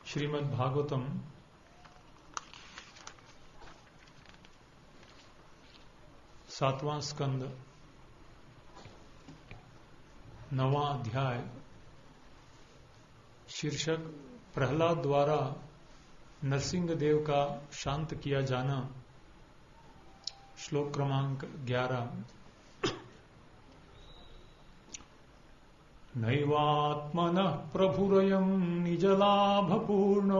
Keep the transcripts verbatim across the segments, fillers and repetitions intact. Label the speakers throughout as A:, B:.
A: श्रीमद् भागवतम सातवां स्कंद नवां अध्याय। शीर्षक प्रहलाद द्वारा नरसिंह देव का शांत किया जाना। श्लोक क्रमांक ग्यारह। नैवात्मनः प्रभुरयं निजलाभपूर्णो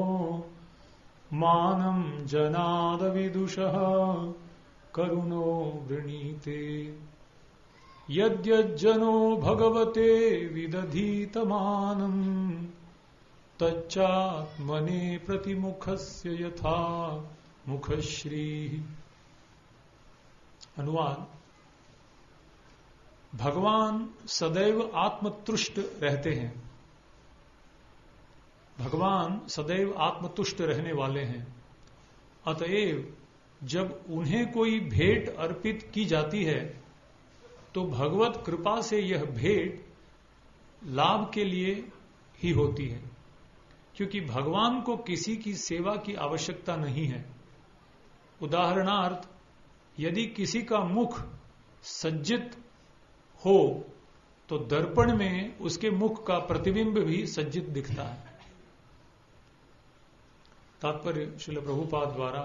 A: मानं जनादविदुषः करुणो वृणीते यद्यज्जनो भगवते विदधीतमानं तच्चात्मने प्रतिमुखस्य यथा मुखश्रीः। अनुवाद। भगवान सदैव आत्मतुष्ट रहते हैं। भगवान सदैव आत्मतुष्ट रहने वाले हैं। अतएव जब उन्हें कोई भेंट अर्पित की जाती है तो भगवत कृपा से यह भेंट लाभ के लिए ही होती है, क्योंकि भगवान को किसी की सेवा की आवश्यकता नहीं है। उदाहरणार्थ, यदि किसी का मुख सज्जित हो तो दर्पण में उसके मुख का प्रतिबिंब भी सज्जित दिखता है। तात्पर्य श्रील प्रभुपाद द्वारा।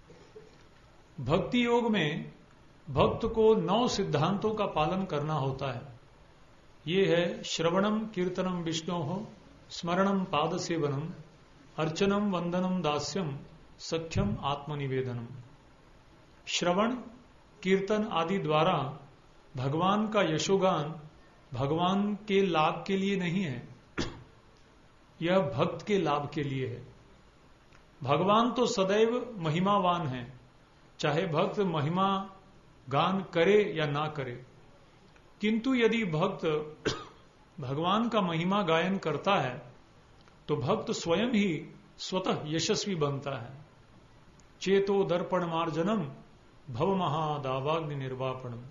A: भक्ति योग में भक्त को नौ सिद्धांतों का पालन करना होता है। ये है श्रवणम कीर्तनम विष्णोः स्मरणम पाद सेवनम अर्चनम वंदनम दास्यम सख्यम आत्मनिवेदनम। श्रवण कीर्तन आदि द्वारा भगवान का यशोगान भगवान के लाभ के लिए नहीं है, यह भक्त के लाभ के लिए है। भगवान तो सदैव महिमावान है, चाहे भक्त महिमा गान करे या ना करे। किंतु यदि भक्त भगवान का महिमा गायन करता है तो भक्त स्वयं ही स्वतः यशस्वी बनता है। चेतो दर्पण मार्जनम भव महादावाग्नि निर्वापणम।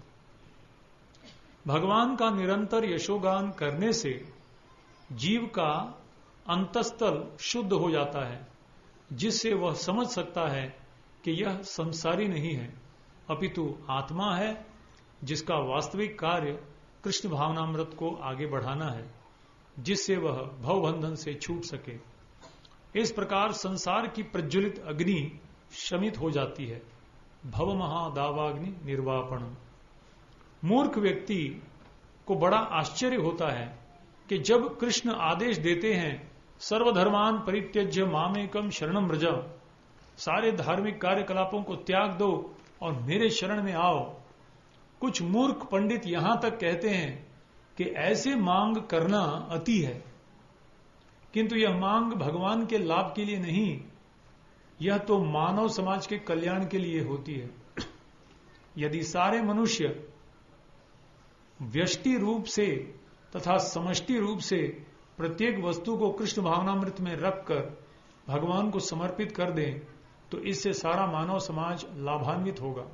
A: भगवान का निरंतर यशोगान करने से जीव का अंतस्थल शुद्ध हो जाता है, जिससे वह समझ सकता है कि यह संसारी नहीं है, अपितु आत्मा है, जिसका वास्तविक कार्य कृष्ण भावनामृत को आगे बढ़ाना है, जिससे वह भवबंधन से छूट सके। इस प्रकार संसार की प्रज्वलित अग्नि शमित हो जाती है। भव महादावाग्नि निर्वापणम। मूर्ख व्यक्ति को बड़ा आश्चर्य होता है कि जब कृष्ण आदेश देते हैं सर्वधर्मान परित्यज्य मामेकम शरणम व्रज, सारे धार्मिक कार्यकलापों को त्याग दो और मेरे शरण में आओ, कुछ मूर्ख पंडित यहां तक कहते हैं कि ऐसे मांग करना अति है। किंतु यह मांग भगवान के लाभ के लिए नहीं, यह तो मानव समाज के कल्याण के लिए होती है। यदि सारे मनुष्य व्यष्टि रूप से तथा समष्टि रूप से प्रत्येक वस्तु को कृष्ण भावनामृत में रखकर भगवान को समर्पित कर दें तो इससे सारा मानव समाज लाभान्वित होगा।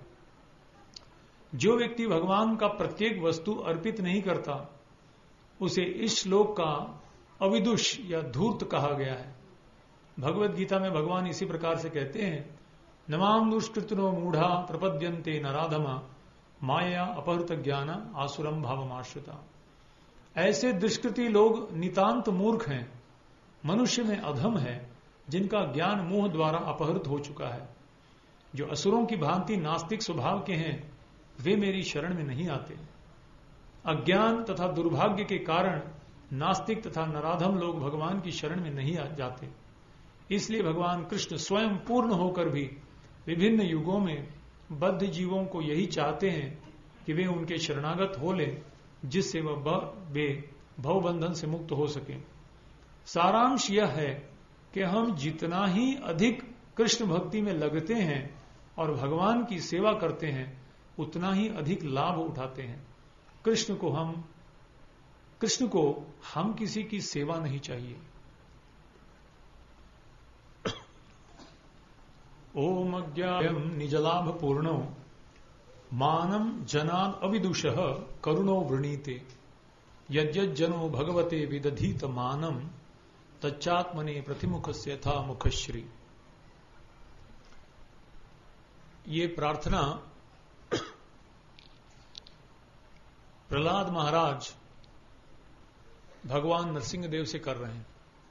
A: जो व्यक्ति भगवान का प्रत्येक वस्तु अर्पित नहीं करता उसे इस श्लोक का अविदुष या धूर्त कहा गया है। भगवत गीता में भगवान इसी प्रकार से कहते हैं, नमाम दुष्कृतनो मूढ़ा प्रपद्यन्ते नराधमा माया अपहृत ज्ञान आसुरम भावमाश्रिता। ऐसे दुष्कृति लोग नितांत मूर्ख हैं, मनुष्य में अधम है, जिनका ज्ञान मोह द्वारा अपहृत हो चुका है। जो असुरों की भांति नास्तिक स्वभाव के हैं वे मेरी शरण में नहीं आते। अज्ञान तथा दुर्भाग्य के कारण नास्तिक तथा नराधम लोग भगवान की शरण में नहीं जाते। इसलिए भगवान कृष्ण स्वयं पूर्ण होकर भी विभिन्न युगों में बद्ध जीवों को यही चाहते हैं कि वे उनके शरणागत हो लें, जिससे वह वे भवबंधन से मुक्त हो सके। सारांश यह है कि हम जितना ही अधिक कृष्ण भक्ति में लगते हैं और भगवान की सेवा करते हैं उतना ही अधिक लाभ उठाते हैं। कृष्ण को हम कृष्ण को हम किसी की सेवा नहीं चाहिए। ओम अज्ञायम निजलाभ पूर्णो मानम जनाद अविदुषः करुणो वृणीते यज्जनो भगवते विदधीत मानम तच्चात्मने प्रतिमुखस्य था मुखश्री। ये प्रार्थना प्रहलाद महाराज भगवान नरसिंह देव से कर रहे हैं।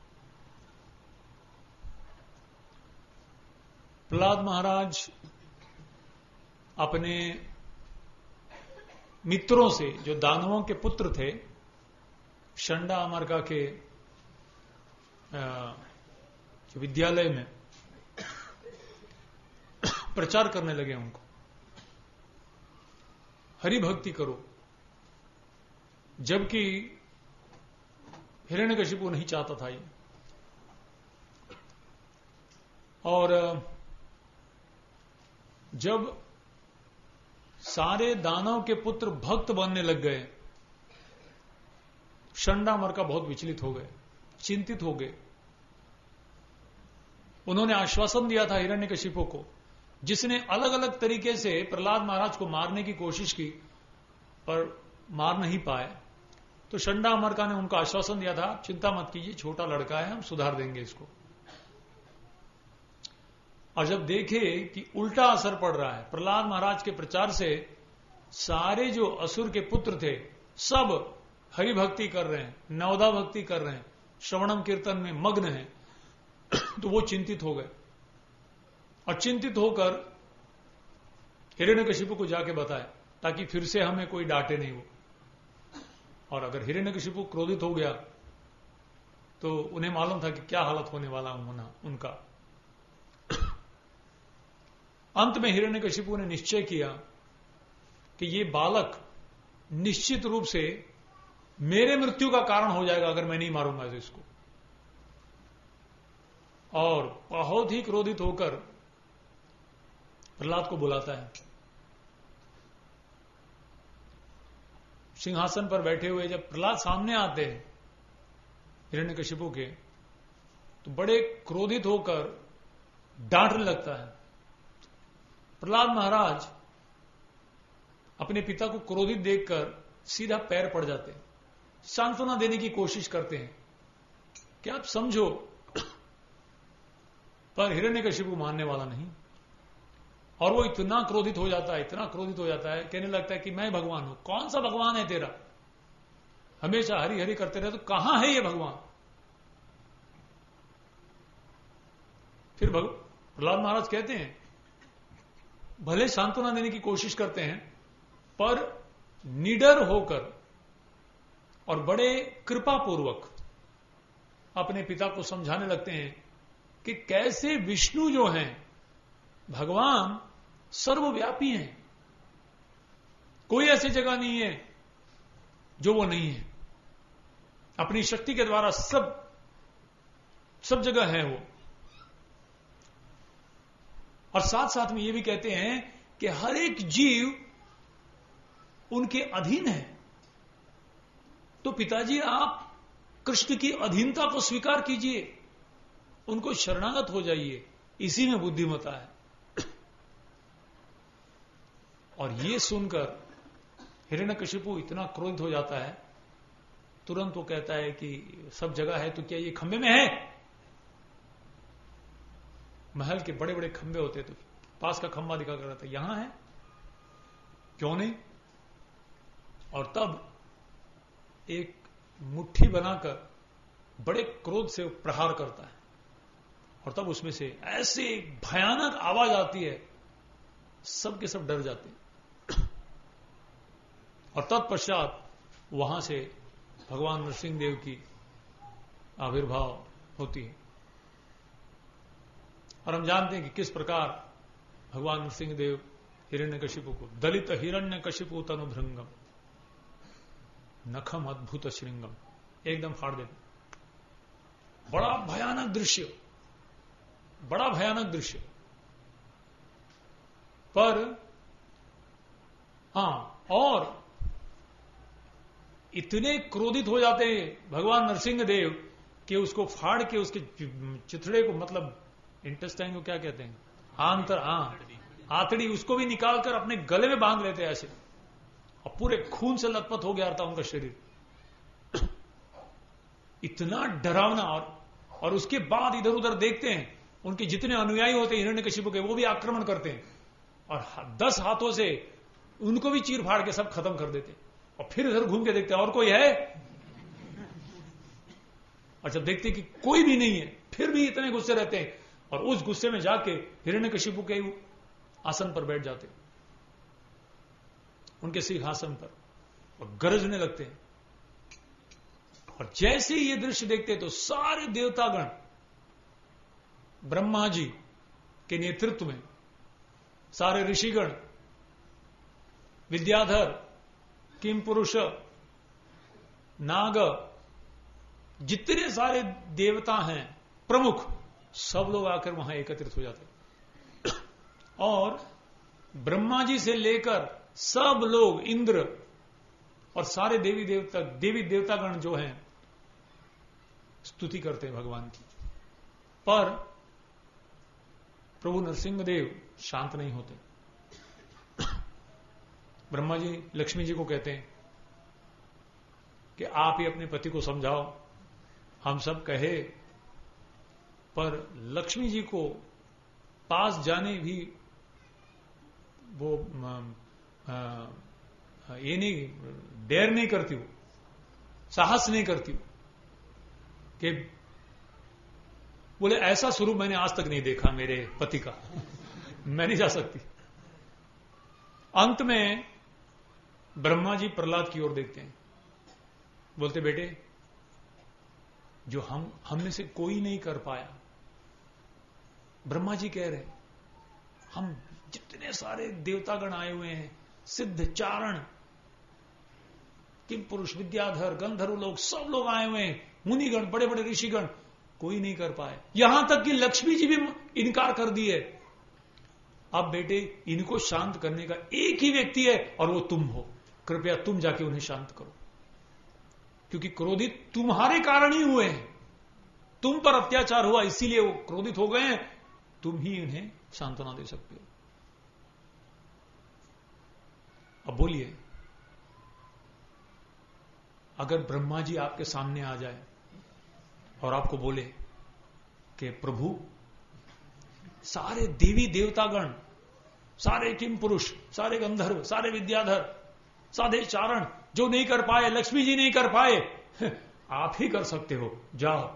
A: प्रहलाद महाराज अपने मित्रों से, जो दानवों के पुत्र थे, शंडा अमरका के जो विद्यालय में प्रचार करने लगे उनको, हरि भक्ति करो, जबकि हिरण्यकशिपु नहीं चाहता था ये। और जब सारे दानव के पुत्र भक्त बनने लग गए, शंडामरका बहुत विचलित हो गए, चिंतित हो गए। उन्होंने आश्वासन दिया था हिरण्यकशिपु को, जिसने अलग अलग तरीके से प्रहलाद महाराज को मारने की कोशिश की पर मार नहीं पाए। तो शंडामरका ने उनको आश्वासन दिया था, चिंता मत कीजिए, छोटा लड़का है, हम सुधार देंगे इसको। और जब देखे कि उल्टा असर पड़ रहा है, प्रहलाद महाराज के प्रचार से सारे जो असुर के पुत्र थे सब हरि भक्ति कर रहे हैं, नवदा भक्ति कर रहे हैं, श्रवणम कीर्तन में मग्न हैं, तो वो चिंतित हो गए। और चिंतित होकर हिरण्यकशिपु को जाके बताया, ताकि फिर से हमें कोई डांटे नहीं वो। और अगर हिरण्यकशिपु क्रोधित हो गया तो उन्हें मालूम था कि क्या हालत होने वाला होना उनका। अंत में हिरण्यकशिपु ने निश्चय किया कि ये बालक निश्चित रूप से मेरे मृत्यु का कारण हो जाएगा अगर मैं नहीं मारूंगा तो इसको। और बहुत ही क्रोधित होकर प्रहलाद को बुलाता है। सिंहासन पर बैठे हुए जब प्रहलाद सामने आते हैं हिरण्यकशिपु के, तो बड़े क्रोधित होकर डांटने लगता है। प्रहलाद महाराज अपने पिता को क्रोधित देखकर सीधा पैर पड़ जाते हैं, सांत्वना देने की कोशिश करते हैं कि आप समझो, पर हिरण्यकशिपु मानने वाला नहीं। और वो इतना क्रोधित हो जाता है, इतना क्रोधित हो जाता है, कहने लगता है कि मैं भगवान हूं। कौन सा भगवान है तेरा? हमेशा हरि हरि करते रहे, तो कहां है ये भगवान? फिर प्रहलाद महाराज कहते हैं, भले सांत्वना देने की कोशिश करते हैं, पर निडर होकर और बड़े कृपापूर्वक अपने पिता को समझाने लगते हैं कि कैसे विष्णु जो हैं, भगवान सर्वव्यापी हैं, कोई ऐसी जगह नहीं है जो वो नहीं है। अपनी शक्ति के द्वारा सब सब जगह है वो। और साथ साथ में ये भी कहते हैं कि हर एक जीव उनके अधीन है। तो पिताजी आप कृष्ण की अधीनता को स्वीकार कीजिए, उनको शरणागत हो जाइए, इसी में बुद्धिमता है। और ये सुनकर हिरण्यकशिपु इतना क्रोधित हो जाता है, तुरंत वो कहता है कि सब जगह है तो क्या ये खंबे में है? महल के बड़े बड़े खंबे होते तो पास का खंबा दिखा कर रहता, यहां है, क्यों नहीं? और तब एक मुट्ठी बनाकर बड़े क्रोध से प्रहार करता है, और तब उसमें से ऐसे भयानक आवाज आती है, सब के सब डर जाते हैं। और तत्पश्चात वहां से भगवान नरसिंह देव की आविर्भाव होती है। और हम जानते हैं कि किस प्रकार भगवान नरसिंह देव हिरण्यकशिपु को दलित हिरण्यकशिपु तनुभृंगम नखम अद्भुत श्रृंगम एकदम फाड़ देते। बड़ा भयानक दृश्य, बड़ा भयानक दृश्य। पर हां, और इतने क्रोधित हो जाते हैं भगवान नरसिंह देव कि उसको फाड़ के उसके चिथड़े को, मतलब इंटेस्टाइन को क्या कहते हैं, आंतर, हाँ आंतड़ी, उसको भी निकालकर अपने गले में बांध लेते हैं ऐसे, और पूरे खून से लथपथ हो गया था उनका शरीर। इतना डरावना। और और उसके बाद इधर उधर देखते हैं, उनके जितने अनुयायी होते हैं हिरण्यकशिपु के, वो भी आक्रमण करते हैं और दस हाथों से उनको भी चीर फाड़ के सब खत्म कर देते हैं। और फिर इधर घूम के देखते हैं और कोई है, और जब देखते कि कोई भी नहीं है फिर भी इतने गुस्से रहते हैं और उस गुस्से में जाके हिरण्यकशिपु के आसन पर बैठ जाते, उनके सिंहासन पर, और गरजने लगते हैं। और जैसे ही ये दृश्य देखते तो सारे देवतागण ब्रह्मा जी के नेतृत्व में, सारे ऋषिगण, विद्याधर, किम पुरुष, नाग, जितने सारे देवता हैं प्रमुख, सब लोग आकर वहां एकत्रित हो जाते। और ब्रह्मा जी से लेकर सब लोग, इंद्र और सारे देवी देवता देवी देवतागण जो हैं स्तुति करते हैं भगवान की। पर प्रभु नरसिंह देव शांत नहीं होते। ब्रह्मा जी लक्ष्मी जी को कहते हैं कि आप ही अपने पति को समझाओ, हम सब कहे, पर लक्ष्मी जी को पास जाने भी वो आ, आ, ये नहीं, डेर नहीं करती, वो साहस नहीं करती वो, कि बोले ऐसा स्वरूप मैंने आज तक नहीं देखा मेरे पति का, मैं नहीं जा सकती। अंत में ब्रह्मा जी प्रहलाद की ओर देखते हैं, बोलते बेटे जो हम हम में से कोई नहीं कर पाया, ब्रह्मा जी कह रहे हम जितने सारे देवतागण आए हुए हैं, सिद्ध चारण, किम पुरुष, विद्याधर, गंधर्व लोग, सब लोग आए हुए हैं, मुनिगण, बड़े बड़े ऋषिगण, कोई नहीं कर पाए, यहां तक कि लक्ष्मी जी भी इनकार कर दिए। अब बेटे इनको शांत करने का एक ही व्यक्ति है और वो तुम हो, कृपया तुम जाके उन्हें शांत करो, क्योंकि क्रोधित तुम्हारे कारण ही हुए हैं, तुम पर अत्याचार हुआ इसीलिए वो क्रोधित हो गए हैं, तुम ही इन्हें सांत्वना दे सकते हो। अब बोलिए, अगर ब्रह्मा जी आपके सामने आ जाए और आपको बोले कि प्रभु सारे देवी देवतागण, सारे किम पुरुष, सारे गंधर्व, सारे विद्याधर, साधे चारण जो नहीं कर पाए, लक्ष्मी जी नहीं कर पाए, आप ही कर सकते हो, जाओ।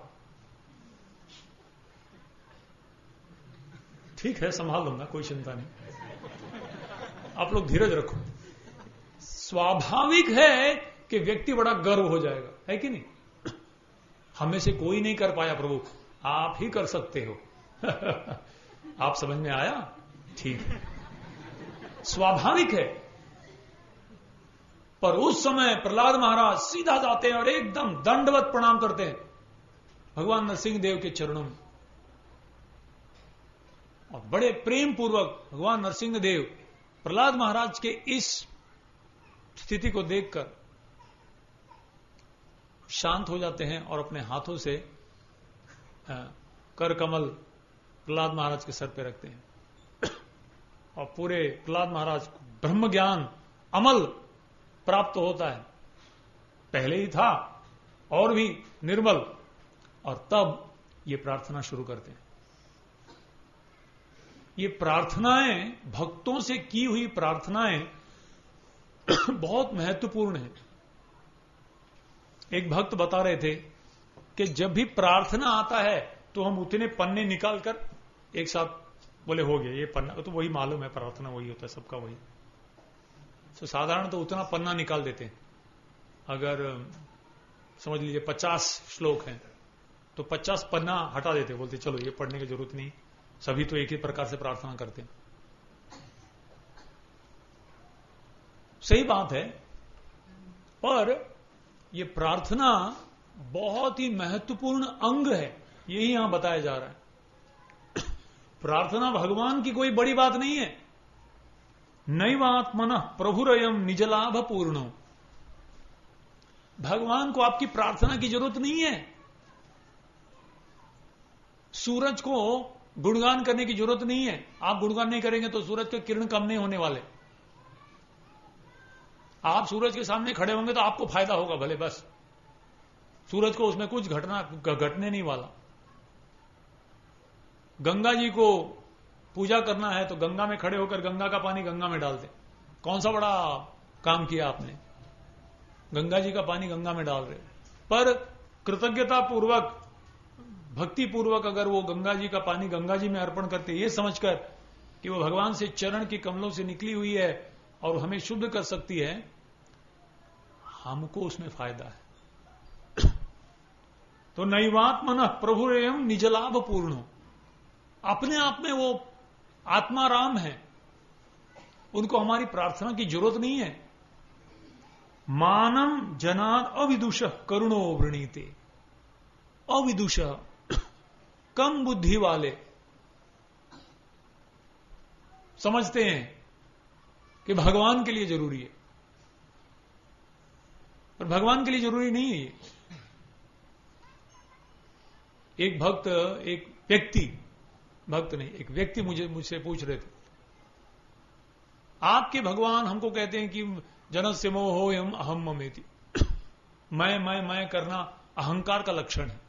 A: ठीक है, संभाल लूंगा, कोई चिंता नहीं, आप लोग धीरज रखो। स्वाभाविक है कि व्यक्ति बड़ा गर्व हो जाएगा, है कि नहीं? हमें से कोई नहीं कर पाया प्रभु, आप ही कर सकते हो। आप समझ में आया? ठीक है, स्वाभाविक है। पर उस समय प्रहलाद महाराज सीधा जाते हैं और एकदम दंडवत प्रणाम करते हैं भगवान नरसिंह देव के चरणों में, और बड़े प्रेम पूर्वक भगवान नरसिंह देव प्रहलाद महाराज के इस स्थिति को देखकर शांत हो जाते हैं और अपने हाथों से कर कमल प्रहलाद महाराज के सर पे रखते हैं, और पूरे प्रहलाद महाराज को ब्रह्म ज्ञान अमल प्राप्त होता है, पहले ही था और भी निर्मल, और तब ये प्रार्थना शुरू करते हैं। ये प्रार्थनाएं, भक्तों से की हुई प्रार्थनाएं बहुत महत्वपूर्ण है। एक भक्त बता रहे थे कि जब भी प्रार्थना आता है तो हम उतने पन्ने निकालकर एक साथ, बोले हो गया ये पन्ना, तो वही मालूम है प्रार्थना वही होता है, सबका वही। तो साधारण तो उतना पन्ना निकाल देते हैं। अगर समझ लीजिए पचास श्लोक हैं तो पचास पन्ना हटा देते, बोलते चलो ये पढ़ने की जरूरत नहीं, सभी तो एक ही प्रकार से प्रार्थना करते हैं। सही बात है, पर यह प्रार्थना बहुत ही महत्वपूर्ण अंग है, यही यहां बताया जा रहा है। प्रार्थना भगवान की कोई बड़ी बात नहीं है। नैवात्मनः प्रभुरयम निजलाभ पूर्ण, भगवान को आपकी प्रार्थना की जरूरत नहीं है। सूरज को गुणगान करने की जरूरत नहीं है, आप गुणगान नहीं करेंगे तो सूरज के किरण कम नहीं होने वाले। आप सूरज के सामने खड़े होंगे तो आपको फायदा होगा भले, बस सूरज को उसमें कुछ घटना घटने नहीं वाला। गंगा जी को पूजा करना है तो गंगा में खड़े होकर गंगा का पानी गंगा में डालते। कौन सा बड़ा काम किया आपने, गंगा जी का पानी गंगा में डाल रहे। पर कृतज्ञता पूर्वक, भक्ति पूर्वक अगर वो गंगा जी का पानी गंगा जी में अर्पण करते, ये समझकर कि वो भगवान से चरण की कमलों से निकली हुई है और हमें शुद्ध कर सकती है, हमको उसमें फायदा है। तो नैवात्मन प्रभु एवं निजलाभ पूर्ण, अपने आप में वो आत्माराम है, उनको हमारी प्रार्थना की जरूरत नहीं है। मानम जनाद अविदुष करुणो वृणीते, अविदुष कम बुद्धि वाले समझते हैं कि भगवान के लिए जरूरी है, पर भगवान के लिए जरूरी नहीं है ये। एक भक्त, एक व्यक्ति, भक्त नहीं, एक व्यक्ति मुझे मुझसे पूछ रहे थे, आपके भगवान हमको कहते हैं कि जनस्य मोहो यम अहम ममेति, मैं मैं मैं करना अहंकार का लक्षण है,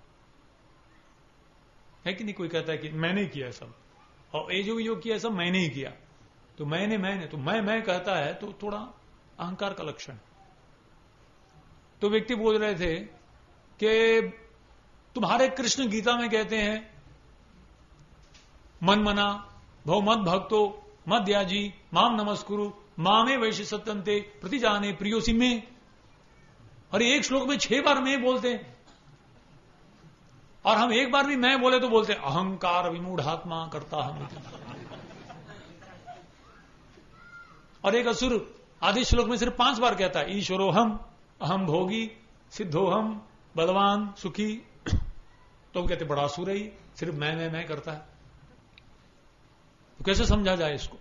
A: है कि नहीं? कोई कहता है कि मैंने किया सब, और ये जो जो किया सब मैंने ही किया, तो मैंने मैंने तो मैं मैं कहता है तो थोड़ा अहंकार का लक्षण। तो व्यक्ति बोल रहे थे कि तुम्हारे कृष्ण गीता में कहते हैं मन मना भव मद भक्तो मद याजी माम नमस्कुरु मामे वैश्य सत्यंते प्रति जाने प्रियोसी में। और एक श्लोक में छह बार मैं बोलते हैं, और हम एक बार भी मैं बोले तो बोलते अहंकार विमूढ़ात्मा करता हम। और एक असुर आधे श्लोक में सिर्फ पांच बार कहता है ईश्वरो हम, अहम भोगी, सिद्धो हम, बलवान, सुखी। तो वो कहते बड़ा असुर है, सिर्फ मैं मैं मैं करता है। तो कैसे समझा जाए इसको?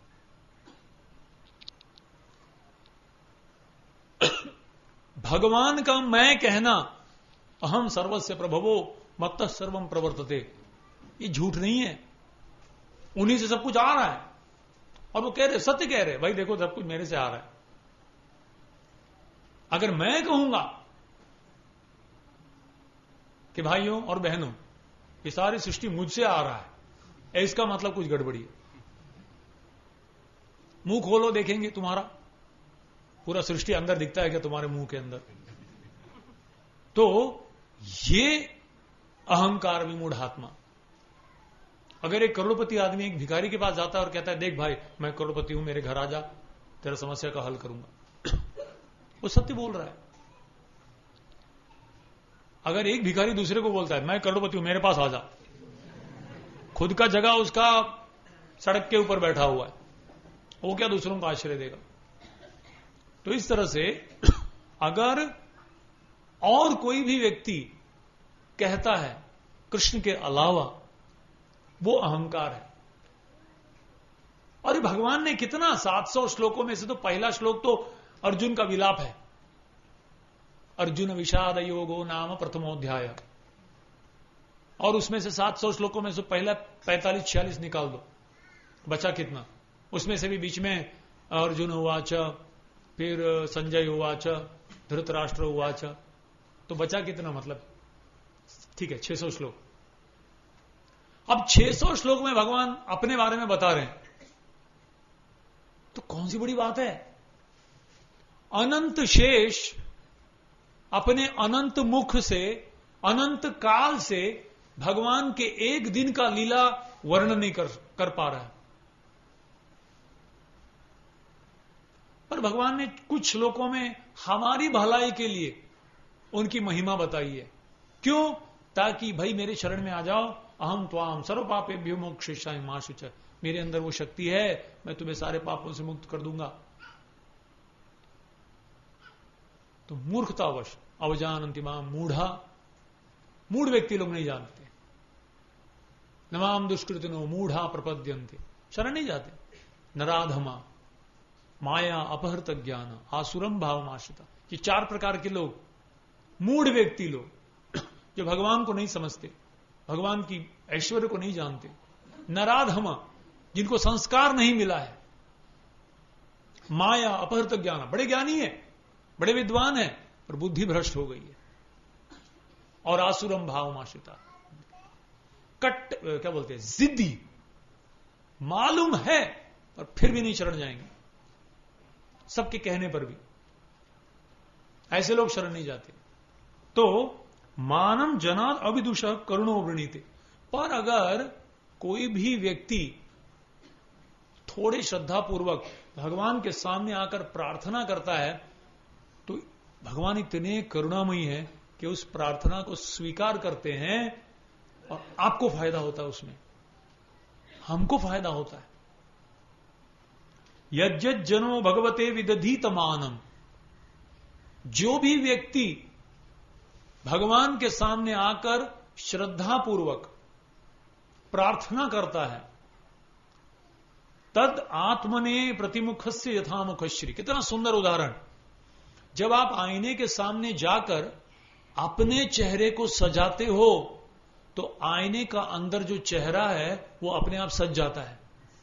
A: भगवान का मैं कहना, अहम सर्वस्य प्रभवो मत्तः सर्वम प्रवर्तते, ये झूठ नहीं है, उन्हीं से सब कुछ आ रहा है। और वो कह रहे, सत्य कह रहे, भाई देखो सब कुछ मेरे से आ रहा है। अगर मैं कहूंगा कि भाइयों और बहनों ये सारी सृष्टि मुझसे आ रहा है, इसका मतलब कुछ गड़बड़ी है। मुंह खोलो, देखेंगे तुम्हारा पूरा सृष्टि अंदर दिखता है क्या तुम्हारे मुंह के अंदर? तो ये अहंकार विमूढ़ात्मा। अगर एक करोड़पति आदमी एक भिखारी के पास जाता है और कहता है देख भाई मैं करोड़पति हूं, मेरे घर आ जा, तेरा समस्या का हल करूंगा, वो सत्य बोल रहा है। अगर एक भिखारी दूसरे को बोलता है मैं करोड़पति हूं, मेरे पास आ जा, खुद का जगह उसका सड़क के ऊपर बैठा हुआ है, वो क्या दूसरों को आश्रय देगा? तो इस तरह से अगर और कोई भी व्यक्ति कहता है कृष्ण के अलावा, वो अहंकार है। और भगवान ने कितना, सात सौ श्लोकों में से तो पहला श्लोक तो अर्जुन का विलाप है, अर्जुन विषाद योगो नाम प्रथमोध्याय। और उसमें से सात सौ श्लोकों में से पहला पैंतालीस छियालीस निकाल दो, बचा कितना? उसमें से भी बीच में अर्जुन उवाच, फिर संजय उवाच, धृतराष्ट्र उवाच, तो बचा कितना? मतलब ठीक है छह सौ श्लोक। अब छह सौ श्लोक में भगवान अपने बारे में बता रहे हैं, तो कौन सी बड़ी बात है? अनंत शेष अपने अनंत मुख से, अनंत काल से भगवान के एक दिन का लीला वर्णन नहीं कर, कर पा रहा है। पर भगवान ने कुछ श्लोकों में हमारी भलाई के लिए उनकी महिमा बताई है। क्यों? ताकि भाई मेरे शरण में आ जाओ, अहम त्वाम सर्व पापेभ्यो मोक्षयिष्यामि मा शुचः, मेरे अंदर वो शक्ति है, मैं तुम्हें सारे पापों से मुक्त कर दूंगा। तो मूर्खतावश अवजानन्ति माम मूढ़ा, मूढ़ व्यक्ति लोग नहीं जानते। नमाम दुष्कृतिनो मूढ़ा प्रपद्यन्ते, शरण नहीं जाते। नराधमा माया अपहृत ज्ञान आसुरम भावमाश्रिता, ये चार प्रकार के लोग, मूढ़ व्यक्ति लोग जो भगवान को नहीं समझते, भगवान की ऐश्वर्य को नहीं जानते। नराधम, जिनको संस्कार नहीं मिला है। माया अपहृत ज्ञान, बड़े ज्ञानी है, बड़े विद्वान है, पर बुद्धि भ्रष्ट हो गई है। और आसुरम भावमाश्रिता, कट क्या बोलते हैं, जिद्दी, मालूम है पर फिर भी नहीं शरण जाएंगे, सबके कहने पर भी। ऐसे लोग शरण नहीं जाते। तो मानम जनाद अविदुष करुणो वृणीते। पर अगर कोई भी व्यक्ति थोड़े श्रद्धापूर्वक भगवान के सामने आकर प्रार्थना करता है तो भगवान इतने करुणामयी है कि उस प्रार्थना को स्वीकार करते हैं और आपको फायदा होता है, उसमें हमको फायदा होता है। यज्जत जनो भगवते विदधीत मानम। जो भी व्यक्ति भगवान के सामने आकर श्रद्धापूर्वक प्रार्थना करता है, तद आत्मने प्रतिमुखस्य यथामुखश्री। कितना सुंदर उदाहरण। जब आप आईने के सामने जाकर अपने चेहरे को सजाते हो तो आईने का अंदर जो चेहरा है वो अपने आप सज जाता है।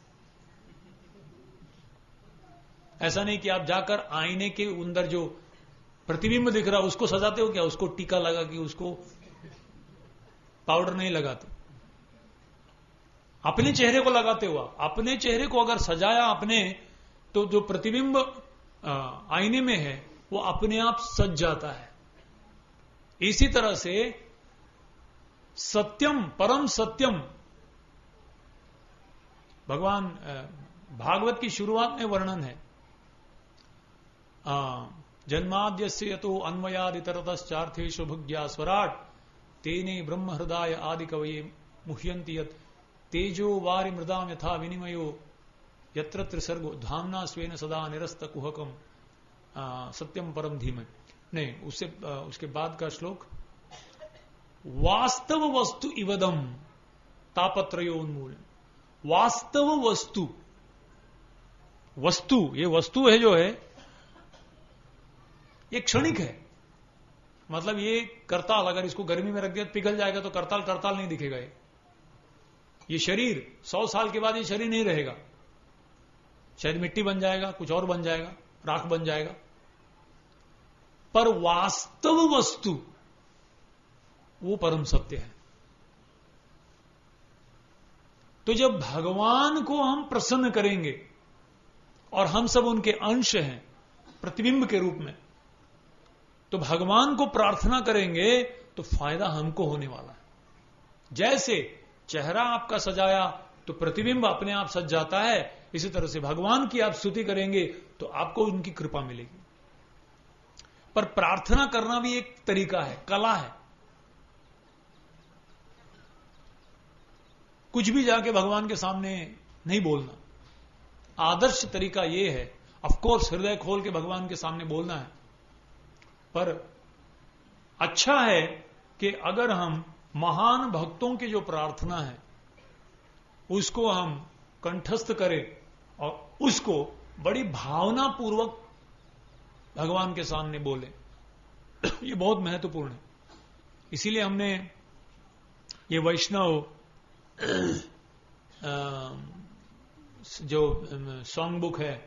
A: ऐसा नहीं कि आप जाकर आईने के अंदर जो प्रतिबिंब दिख रहा है उसको सजाते हो, क्या उसको टीका लगा कि उसको पाउडर नहीं लगाते, अपने चेहरे को लगाते हुआ। अपने चेहरे को अगर सजाया आपने तो जो प्रतिबिंब आईने में है वो अपने आप सज जाता है। इसी तरह से सत्यम परम सत्यम, भगवान भागवत की शुरुआत में वर्णन है, जन्माद्यस्य यतो अन्वयादितरतश्चार्थेषु भुग्या स्वराट तेने ब्रह्म हृदय आदि कवये मुह्यन्ति यत् तेजो वारि मृदाम यथा विनिमयो यत्र त्रिसर्गो धाम्ना स्वेन सदा निरस्त कुहकम सत्यम परम धीमहि। नहीं, उससे उसके बाद का श्लोक, वास्तव वस्तु इवदम तापत्रयोन्मूल। वास्तव वस्तु, वस्तु ये वस्तु है जो है ये क्षणिक है। मतलब ये करताल अगर इसको गर्मी में रख दिया तो पिघल जाएगा, तो करताल करताल नहीं दिखेगा। ये ये शरीर सौ साल के बाद ये शरीर नहीं रहेगा, शायद मिट्टी बन जाएगा, कुछ और बन जाएगा, राख बन जाएगा। पर वास्तव वस्तु वो परम सत्य है। तो जब भगवान को हम प्रसन्न करेंगे और हम सब उनके अंश हैं प्रतिबिंब के रूप में, तो भगवान को प्रार्थना करेंगे तो फायदा हमको होने वाला है। जैसे चेहरा आपका सजाया तो प्रतिबिंब अपने आप सज जाता है, इसी तरह से भगवान की आप स्तुति करेंगे तो आपको उनकी कृपा मिलेगी। पर प्रार्थना करना भी एक तरीका है, कला है। कुछ भी जाके भगवान के सामने नहीं बोलना। आदर्श तरीका यह है, ऑफकोर्स हृदय खोल के भगवान के सामने बोलना है, पर अच्छा है कि अगर हम महान भक्तों की जो प्रार्थना है उसको हम कंठस्थ करें और उसको बड़ी भावनापूर्वक भगवान के सामने बोलें। ये बहुत महत्वपूर्ण है। इसीलिए हमने ये वैष्णव जो सॉन्ग बुक है,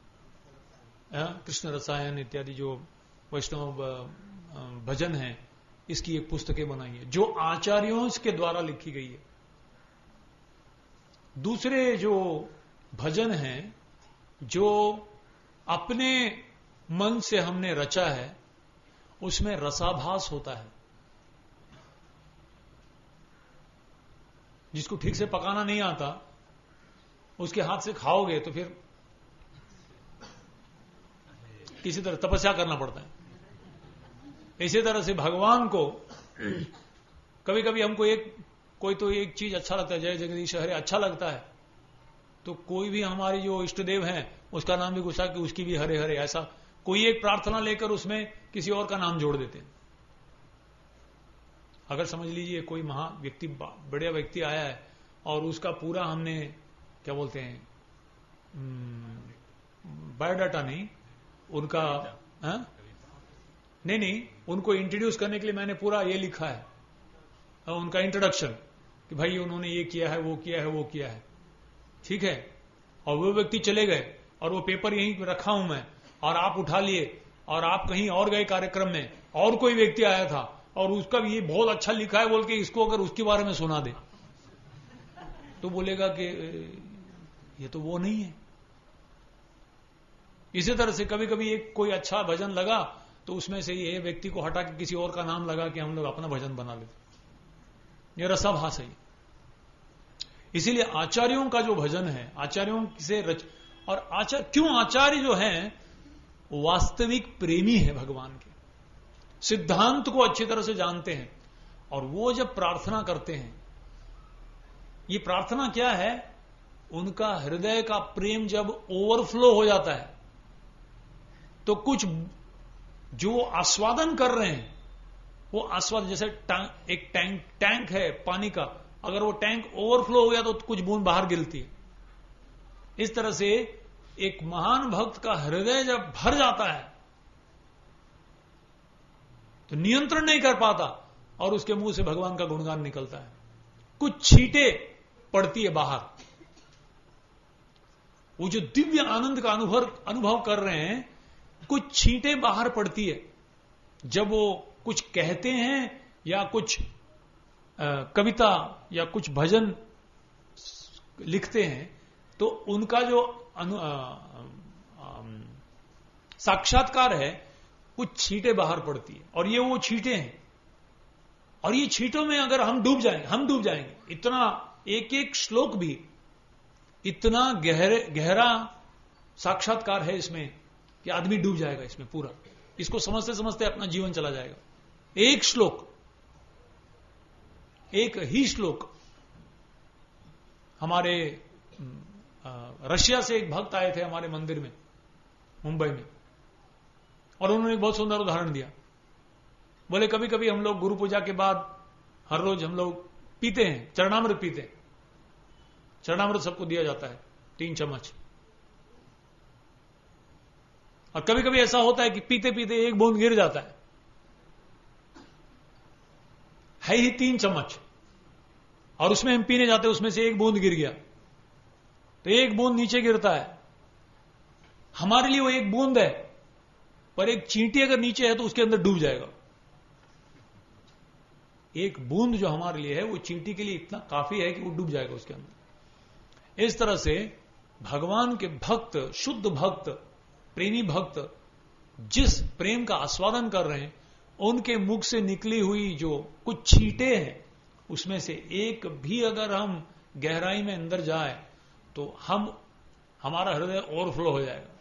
A: कृष्ण रसायन इत्यादि जो वैष्णव भजन है, इसकी एक पुस्तकें बनाई है जो आचार्यों के द्वारा लिखी गई है। दूसरे जो भजन हैं जो अपने मन से हमने रचा है उसमें रसाभास होता है। जिसको ठीक से पकाना नहीं आता उसके हाथ से खाओगे तो फिर किसी तरह तपस्या करना पड़ता है। इसी तरह से भगवान को कभी कभी हमको एक कोई तो एक चीज अच्छा लगता है, जय जगदीश हरे अच्छा लगता है, तो कोई भी हमारी जो इष्ट देव हैं उसका नाम भी गुस्सा कि उसकी भी हरे हरे, ऐसा कोई एक प्रार्थना लेकर उसमें किसी और का नाम जोड़ देते हैं। अगर समझ लीजिए कोई महा व्यक्ति बढ़िया व्यक्ति आया है और उसका पूरा हमने क्या बोलते हैं बायोडाटा नहीं उनका हा? नहीं नहीं उनको इंट्रोड्यूस करने के लिए मैंने पूरा ये लिखा है, उनका इंट्रोडक्शन कि भाई उन्होंने ये किया है, वो किया है, वो किया है, ठीक है। और वो व्यक्ति चले गए और वो पेपर यहीं रखा हूं मैं, और आप उठा लिए और आप कहीं और गए कार्यक्रम में, और कोई व्यक्ति आया था और उसका भी ये बहुत अच्छा लिखा है बोल के इसको अगर उसके बारे में सुना दे तो बोलेगा कि ये तो वो नहीं है। इसी तरह से कभी कभी एक कोई अच्छा भजन लगा तो उसमें से ये व्यक्ति को हटा के किसी और का नाम लगा के हम लोग अपना भजन बना लेते। ये रसाभास है। इसीलिए आचार्यों का जो भजन है, आचार्यों से रच और आचार्य क्यों आचार्य जो हैं वास्तविक प्रेमी है भगवान के, सिद्धांत को अच्छी तरह से जानते हैं। और वो जब प्रार्थना करते हैं, ये प्रार्थना क्या है, उनका हृदय का प्रेम जब ओवरफ्लो हो जाता है तो कुछ जो आस्वादन कर रहे हैं वो आस्वाद, जैसे एक टैंक टैंक है पानी का, अगर वो टैंक ओवरफ्लो हो गया तो कुछ बूंद बाहर गिरती है। इस तरह से एक महान भक्त का हृदय जब भर जाता है तो नियंत्रण नहीं कर पाता और उसके मुंह से भगवान का गुणगान निकलता है। कुछ छींटे पड़ती है बाहर। वो जो दिव्य आनंद का अनुभव अनुभव कर रहे हैं, कुछ छींटे बाहर पड़ती है जब वो कुछ कहते हैं या कुछ आ, कविता या कुछ भजन लिखते हैं, तो उनका जो अनु, आ, आ, साक्षात्कार है, कुछ छींटे बाहर पड़ती है और ये वो छींटे हैं। और ये छींटों में अगर हम डूब जाएंगे हम डूब जाएंगे। इतना एक एक श्लोक भी इतना गहरे गहरा साक्षात्कार है इसमें कि आदमी डूब जाएगा इसमें पूरा। इसको समझते समझते अपना जीवन चला जाएगा। एक श्लोक, एक ही श्लोक। हमारे रशिया से एक भक्त आए थे हमारे मंदिर में मुंबई में, और उन्होंने एक बहुत सुंदर उदाहरण दिया। बोले कभी कभी हम लोग गुरु पूजा के बाद हर रोज हम लोग पीते हैं, चरणामृत पीते हैं। चरणामृत सबको दिया जाता है, तीन चम्मच। और कभी कभी ऐसा होता है कि पीते पीते एक बूंद गिर जाता है है ही तीन चम्मच, और उसमें हम पीने जाते हैं, उसमें से एक बूंद गिर गया तो एक बूंद नीचे गिरता है। हमारे लिए वो एक बूंद है, पर एक चींटी अगर नीचे है तो उसके अंदर डूब जाएगा। एक बूंद जो हमारे लिए है वो चींटी के लिए इतना काफी है कि वो डूब जाएगा उसके अंदर। इस तरह से भगवान के भक्त, शुद्ध भक्त, प्रेमी भक्त जिस प्रेम का आस्वादन कर रहे हैं, उनके मुख से निकली हुई जो कुछ छींटे हैं, उसमें से एक भी अगर हम गहराई में अंदर जाए तो हम हमारा हृदय ओवरफ्लो हो जाएगा।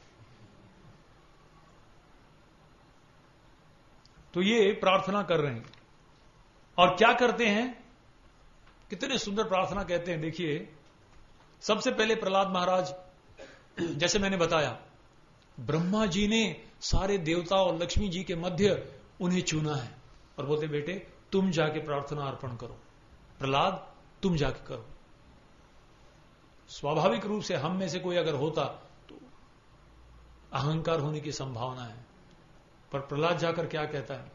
A: तो ये प्रार्थना कर रहे हैं। और क्या करते हैं, कितने सुंदर प्रार्थना कहते हैं। देखिए, सबसे पहले प्रहलाद महाराज, जैसे मैंने बताया, ब्रह्मा जी ने सारे देवता और लक्ष्मी जी के मध्य उन्हें चुना है और बोलते बेटे तुम जाके प्रार्थना अर्पण करो, प्रहलाद तुम जाके करो। स्वाभाविक रूप से हम में से कोई अगर होता तो अहंकार होने की संभावना है, पर प्रहलाद जाकर क्या कहता है,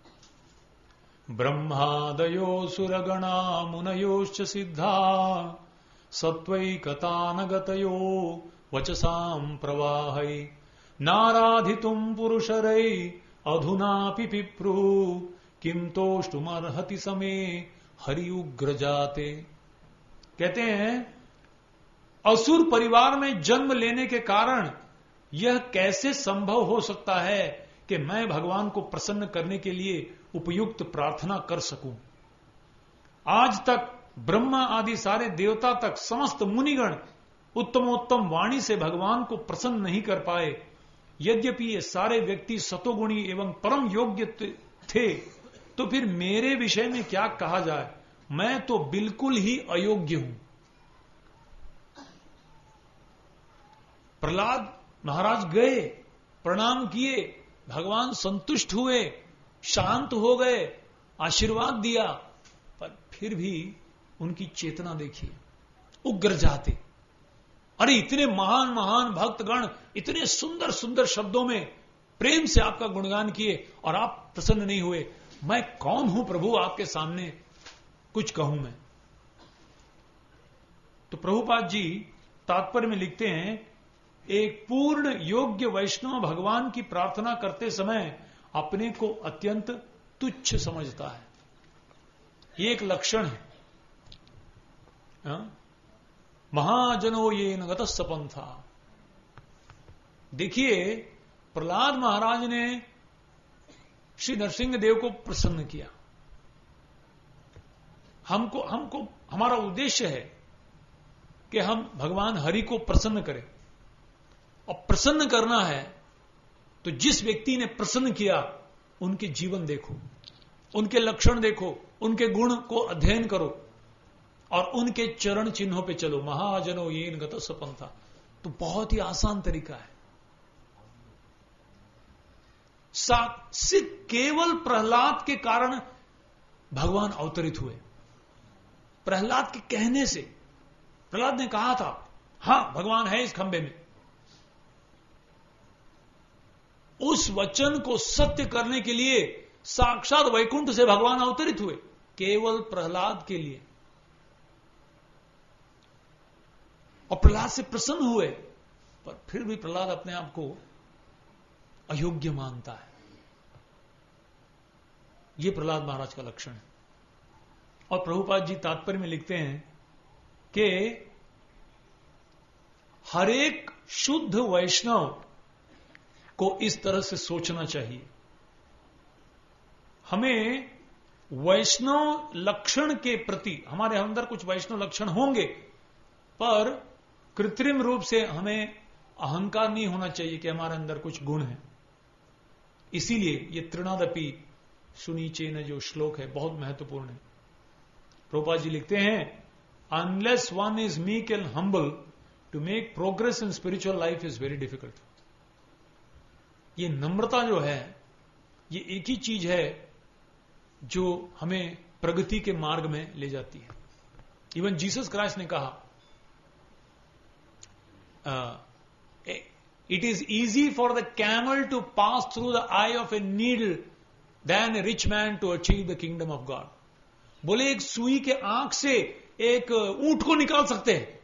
A: ब्रह्मादयो सुरगणा मुनयोश्च सिद्धा सत्वैकतानगतयो वचसां प्रवाहै नाराधितुं पुरुषरै अधुनापि पिप्रु किम तोष्टुमर्हति समे हरि उग्र जाते। कहते हैं असुर परिवार में जन्म लेने के कारण यह कैसे संभव हो सकता है कि मैं भगवान को प्रसन्न करने के लिए उपयुक्त प्रार्थना कर सकूं। आज तक ब्रह्मा आदि सारे देवता तक समस्त मुनिगण उत्तमोत्तम वाणी से भगवान को प्रसन्न नहीं कर पाए। यद्यपि ये सारे व्यक्ति सतोगुणी एवं परम योग्य थे, तो फिर मेरे विषय में क्या कहा जाए, मैं तो बिल्कुल ही अयोग्य हूं। प्रहलाद महाराज गए, प्रणाम किए, भगवान संतुष्ट हुए, शांत हो गए, आशीर्वाद दिया, पर फिर भी उनकी चेतना देखिए, उग्र जाते। अरे इतने महान महान भक्तगण इतने सुंदर सुंदर शब्दों में प्रेम से आपका गुणगान किए और आप प्रसन्न नहीं हुए। मैं कौन हूं प्रभु आपके सामने कुछ कहूं मैं। तो प्रभुपाद जी तात्पर्य में लिखते हैं, एक पूर्ण योग्य वैष्णव भगवान की प्रार्थना करते समय अपने को अत्यंत तुच्छ समझता है। ये एक लक्षण है। हा? महाजनो ये न गतः पंथा। देखिए, प्रहलाद महाराज ने श्री नरसिंह देव को प्रसन्न किया। हमको हमको हमारा उद्देश्य है कि हम भगवान हरि को प्रसन्न करें, और प्रसन्न करना है तो जिस व्यक्ति ने प्रसन्न किया उनके जीवन देखो, उनके लक्षण देखो, उनके गुण को अध्ययन करो और उनके चरण चिन्हों पे चलो। महाजनो येन गतः पंथा, तो बहुत ही आसान तरीका है। सिर्फ केवल प्रहलाद के कारण भगवान अवतरित हुए। प्रहलाद के कहने से, प्रहलाद ने कहा था हां भगवान है इस खंबे में, उस वचन को सत्य करने के लिए साक्षात वैकुंठ से भगवान अवतरित हुए, केवल प्रहलाद के लिए। और प्रहलाद से प्रसन्न हुए, पर फिर भी प्रहलाद अपने आप को अयोग्य मानता है। यह प्रहलाद महाराज का लक्षण है। और प्रभुपाद जी तात्पर्य में लिखते हैं कि हर एक शुद्ध वैष्णव को इस तरह से सोचना चाहिए। हमें वैष्णव लक्षण के प्रति, हमारे अंदर कुछ वैष्णव लक्षण होंगे, पर कृत्रिम रूप से हमें अहंकार नहीं होना चाहिए कि हमारे अंदर कुछ गुण है। इसीलिए ये तृणादपि सुनीचेन जो श्लोक है बहुत महत्वपूर्ण है। प्रभुपाद जी लिखते हैं, unless one is meek and humble to make progress in spiritual life is very difficult. ये नम्रता जो है, ये एक ही चीज है जो हमें प्रगति के मार्ग में ले जाती है। इवन जीसस क्राइस्ट ने कहा, it is easy for the camel to pass through the eye of a needle than a rich man to achieve the kingdom of God. बोले एक सुई के आंख से एक ऊंट को निकाल सकते हैं।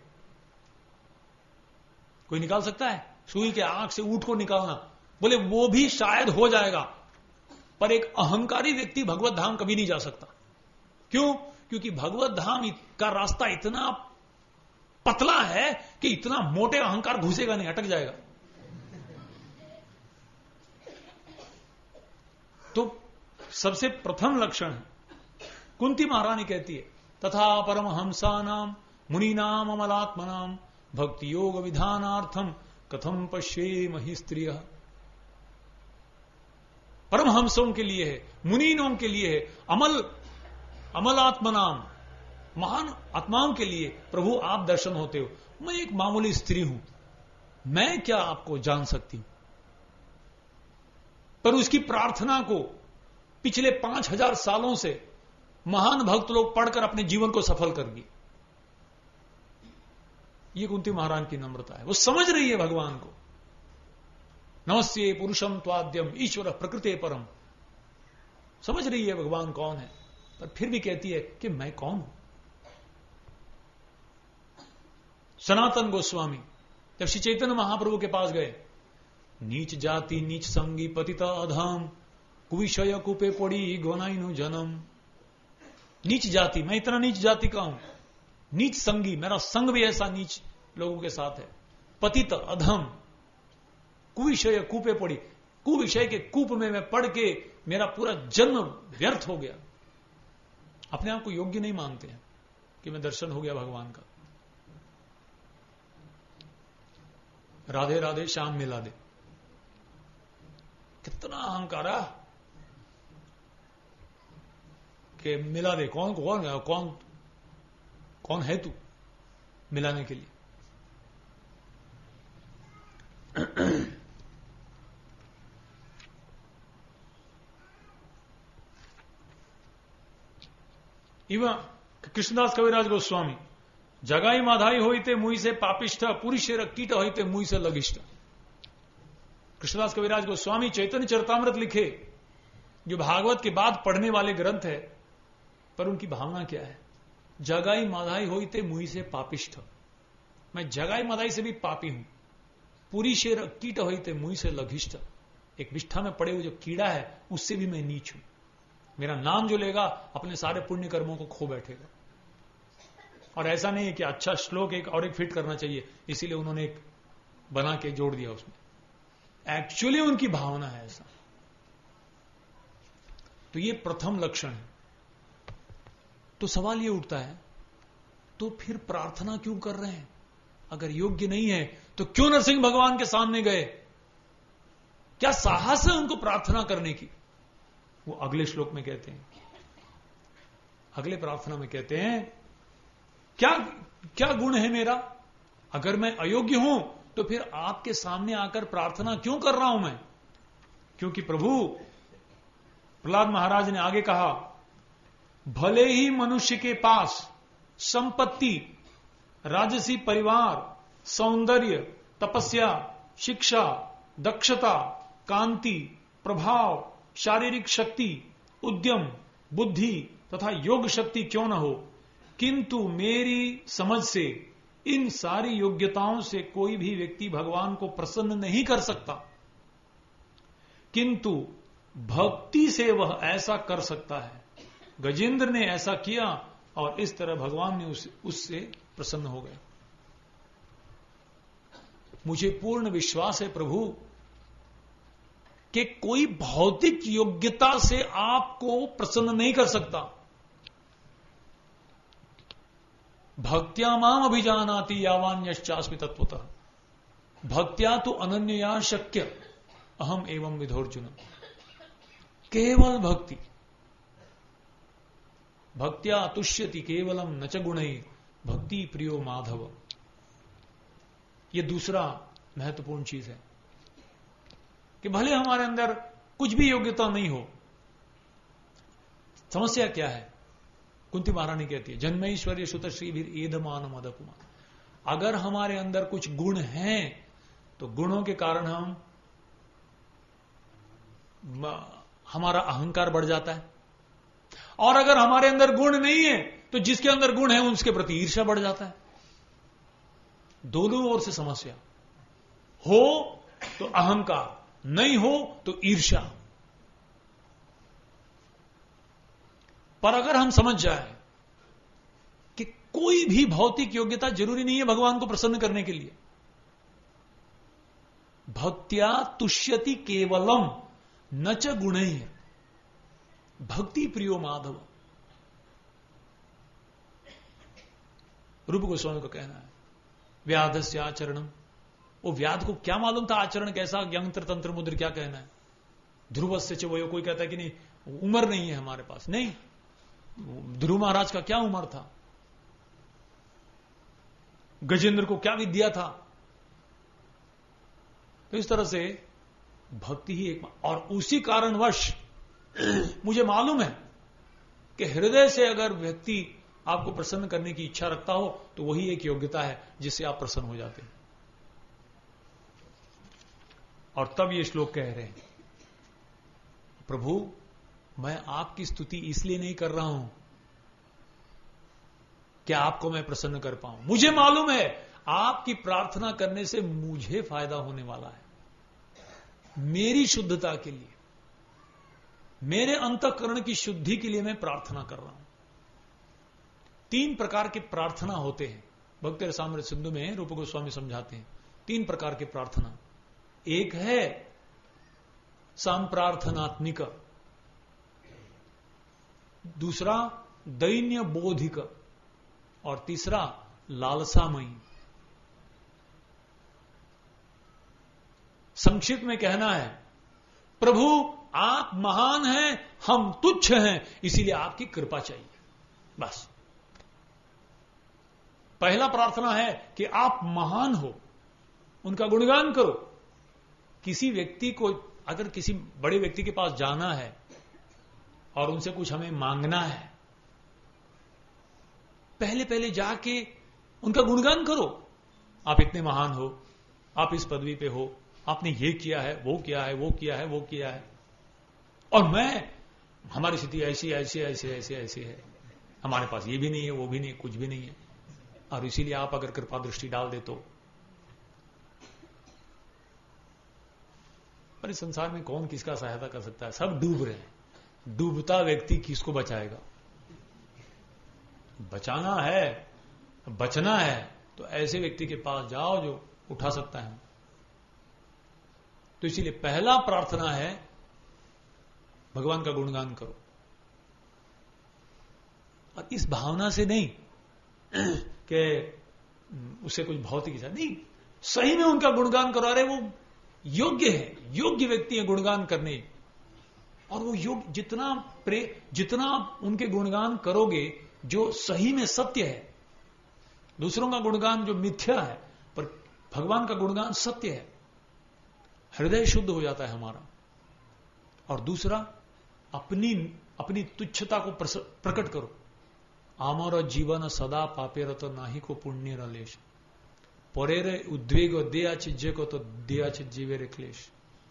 A: कोई निकाल सकता है सुई के आंख से ऊंट को निकालना? बोले वो भी शायद हो जाएगा, पर एक अहंकारी व्यक्ति भगवत धाम कभी नहीं जा सकता। क्यों? क्योंकि भगवत धाम का रास्ता इतना पतला है कि इतना मोटे अहंकार घुसेगा नहीं, अटक जाएगा। तो सबसे प्रथम लक्षण है, कुंती महारानी कहती है, तथा परमहंसानाम मुनीनाम अमलात्मनाम भक्ति योग विधानार्थम कथम पश्येमहि स्त्रियः। परमहंसों के लिए है, मुनीनों के लिए है, अमल अमलात्मनाम महान आत्माओं के लिए प्रभु आप दर्शन होते हो। मैं एक मामूली स्त्री हूं, मैं क्या आपको जान सकती हूं? पर उसकी प्रार्थना को पिछले पांच हजार सालों से महान भक्त लोग पढ़कर अपने जीवन को सफल कर दिए। यह कुंती महारानी की नम्रता है। वो समझ रही है भगवान को। नमस्ते पुरुषम त्वाद्यम ईश्वर प्रकृते परम। समझ रही है भगवान कौन है, पर फिर भी कहती है कि मैं कौन हूं। सनातन गोस्वामी जब श्री चैतन्य महाप्रभु के पास गए, नीच जाति नीच संगी पतिता अधम कुविषय कुपे पड़ी गोनाइनु जन्म। नीच जाति, मैं इतना नीच जाति का हूं। नीच संगी, मेरा संग भी ऐसा नीच लोगों के साथ है। पतित अधम कुविषय कूपे पड़ी, कुविषय के कूप में मैं पड़ के मेरा पूरा जन्म व्यर्थ हो गया। अपने आप को योग्य नहीं मानते हैं कि मैं दर्शन हो गया भगवान का। राधे राधे श्याम मिला दे, कितना अहंकार है कि मिला दे। कौन कौन है? कौन कौन है तू मिलाने के लिए? इवा कृष्णदास कविराज गोस्वामी, जगाई माधाई होते मुई से पापिष्ठ पुरुषेर कीट होते मुई से लगिष्ठ। कृष्णदास कविराज गोस्वामी चैतन्य चरितामृत लिखे, जो भागवत के बाद पढ़ने वाले ग्रंथ है, पर उनकी भावना क्या है? जगाई माधाई होते मुई से पापिष्ठ, मैं जगाई माधाई से भी पापी हूं। पूरी शेर कीट होते मुई से लघिष्ठ, एक विष्ठा में पड़े हुए जो कीड़ा है उससे भी मैं नीच हूं। मेरा नाम जो लेगा अपने सारे पुण्य कर्मों को खो बैठेगा। और ऐसा नहीं है कि अच्छा श्लोक एक और एक फिट करना चाहिए इसीलिए उन्होंने एक बना के जोड़ दिया उसमें, एक्चुअली उनकी भावना है ऐसा। तो ये प्रथम लक्षण है। तो सवाल ये उठता है, तो फिर प्रार्थना क्यों कर रहे हैं? अगर योग्य नहीं है तो क्यों नरसिंह भगवान के सामने गए? क्या साहस है उनको प्रार्थना करने की? वो अगले श्लोक में कहते हैं, अगले प्रार्थना में कहते हैं, क्या क्या गुण है मेरा? अगर मैं अयोग्य हूं तो फिर आपके सामने आकर प्रार्थना क्यों कर रहा हूं मैं? क्योंकि प्रभु, प्रहलाद महाराज ने आगे कहा, भले ही मनुष्य के पास संपत्ति, राजसी परिवार, सौंदर्य, तपस्या, शिक्षा, दक्षता, कांति, प्रभाव, शारीरिक शक्ति, उद्यम, बुद्धि तथा योग शक्ति क्यों न हो, किंतु मेरी समझ से इन सारी योग्यताओं से कोई भी व्यक्ति भगवान को प्रसन्न नहीं कर सकता, किंतु भक्ति से वह ऐसा कर सकता है। गजेंद्र ने ऐसा किया और इस तरह भगवान ने उस, उससे प्रसन्न हो गए। मुझे पूर्ण विश्वास है प्रभु कि कोई भौतिक योग्यता से आपको प्रसन्न नहीं कर सकता। भक्त्या माम अभिजानाति यावान्यश्चास्मि तत्वतः, भक्त्या तो अनन्यया शक्य अहम एवं विधोर्जुन। केवल भक्ति, भक्त्या तुष्यति केवलम न च गुणै भक्ति प्रियो माधव। यह दूसरा महत्वपूर्ण चीज है कि भले हमारे अंदर कुछ भी योग्यता नहीं हो। समस्या क्या है? कुंती महारानी कहती है, जन्मैश्वर्य सुत श्री भी एधमान मदपुमान। अगर हमारे अंदर कुछ गुण हैं तो गुणों के कारण हम हमारा अहंकार बढ़ जाता है, और अगर हमारे अंदर गुण नहीं है तो जिसके अंदर गुण है उसके प्रति ईर्ष्या बढ़ जाता है। दोनों ओर से समस्या, हो तो अहंकार, नहीं हो तो ईर्ष्या। पर अगर हम समझ जाए कि कोई भी भौतिक योग्यता जरूरी नहीं है भगवान को प्रसन्न करने के लिए, भक्त्या तुष्यति केवलम न च गुणैः भक्ति प्रियो माधव। रूप गोस्वामी का कहना है, व्याधस्य आचरणम। वो व्याध को क्या मालूम था आचरण कैसा, यंत्र तंत्र मुद्र क्या कहना है। ध्रुवस्य च वयो, कोई कहता है कि नहीं उम्र नहीं है हमारे पास। नहीं, ध्रुव महाराज का क्या उम्र था, गजेंद्र को क्या विद्या था। तो इस तरह से भक्ति ही एक, और उसी कारणवश मुझे मालूम है कि हृदय से अगर व्यक्ति आपको प्रसन्न करने की इच्छा रखता हो तो वही एक योग्यता है जिससे आप प्रसन्न हो जाते हैं। और तब ये श्लोक कह रहे हैं, प्रभु मैं आपकी स्तुति इसलिए नहीं कर रहा हूं कि आपको मैं प्रसन्न कर पाऊं। मुझे मालूम है आपकी प्रार्थना करने से मुझे फायदा होने वाला है। मेरी शुद्धता के लिए, मेरे अंतःकरण की शुद्धि के लिए मैं प्रार्थना कर रहा हूं। तीन प्रकार के प्रार्थना होते हैं, भक्ति रसामृत सिंधु में रूप गोस्वामी समझाते हैं। तीन प्रकार के प्रार्थना, एक है सांप्रार्थनात्मिक, दूसरा दैन्य बोधिक, और तीसरा लालसामयी। संक्षिप्त में कहना है, प्रभु आप महान हैं, हम तुच्छ हैं, इसीलिए आपकी कृपा चाहिए। बस पहला प्रार्थना है कि आप महान हो, उनका गुणगान करो। किसी व्यक्ति को, अगर किसी बड़े व्यक्ति के पास जाना है और उनसे कुछ हमें मांगना है, पहले पहले जाके उनका गुणगान करो। आप इतने महान हो, आप इस पदवी पे हो, आपने ये किया है, वो किया है, वो किया है, वो किया है, और मैं, हमारी स्थिति ऐसी ऐसी ऐसी ऐसी ऐसी है, हमारे पास ये भी नहीं है, वो भी नहीं, कुछ भी नहीं है, और इसीलिए आप अगर कृपा दृष्टि डाल दे तो। पर इस संसार में कौन किसका सहायता कर सकता है? सब डूब रहे हैं। डूबता व्यक्ति किसको बचाएगा? बचाना है बचना है तो ऐसे व्यक्ति के पास जाओ जो उठा सकता है। तो इसीलिए पहला प्रार्थना है भगवान का गुणगान करो, और इस भावना से नहीं कि उसे कुछ भौतिक इच्छा नहीं, सही में उनका गुणगान करो। अरे वो योग्य है, योग्य व्यक्ति है गुणगान करने, और वो योग्य जितना प्रे जितना उनके गुणगान करोगे जो सही में सत्य है, दूसरों का गुणगान जो मिथ्या है, पर भगवान का गुणगान सत्य है, हृदय शुद्ध हो जाता है हमारा। और दूसरा, अपनी अपनी तुच्छता को प्रकट करो। आमर जीवन सदा पापेर तो नाही को पुण्य रलेश, परेरे उद्वेग देया चिज्य को तो देया चिज्जीवे रे क्लेश।